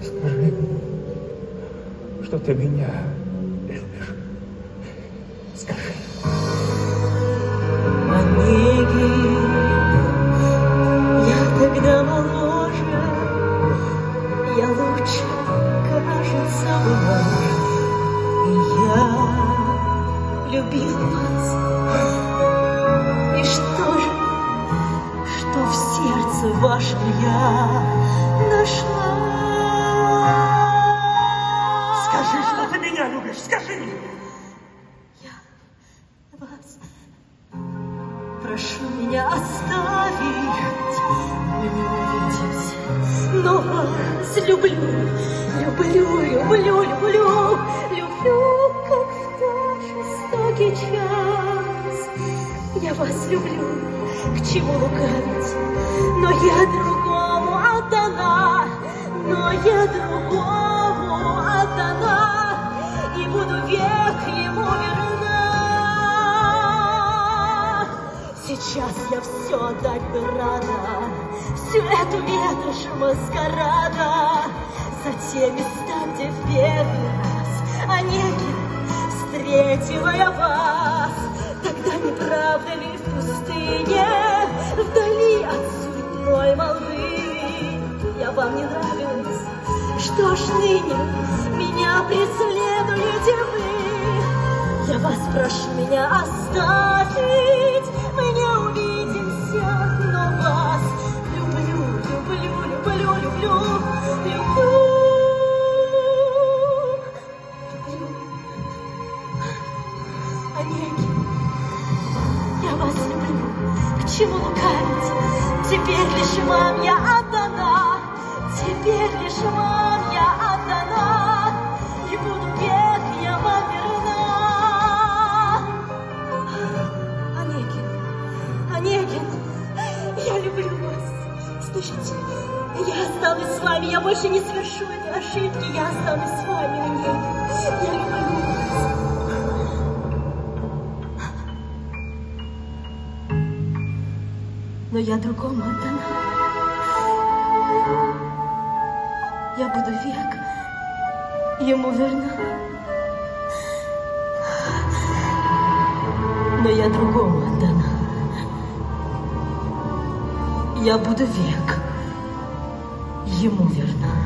Скажи, что ты меня любишь. Скажи. Онегин, я тогда моложе, я лучше, кажется, была. И я любил вас. И что же, что в сердце вашем я нашла? Скажи, что ты меня любишь, скажи! Я вас прошу меня оставить, мы не увидимся, но вас люблю, люблю, люблю, люблю, люблю, как в тот жестокий час. Я вас люблю, к чему лукавить, но я другому отдана, но я другому отдана, и буду век ему верна. Сейчас я все отдать бы рада, всю эту ветошь маскарада, за те места, где в первый раз, Онегин, встретила я вас. Тогда не правда ли в пустыне, вдали от суетной молвы, я вам не нравилась? Что ж ныне меня преследуете вы? Я вас прошу меня оставить, мы не увидимся, но вас люблю, люблю, люблю, люблю, люблю, люблю. Онегин, я вас люблю, к чему лукавить? Теперь лишь вам я отдана, теперь лишь вам я отдана, и буду век я вам верна. Онегин, Онегин, я люблю вас. Слышите, я останусь с вами, я больше не совершу этой ошибки, я останусь с вами, Онегин. Я люблю вас. Но я другому отдана. Я буду век ему верна. Но я другому отдана. Я буду век ему верна.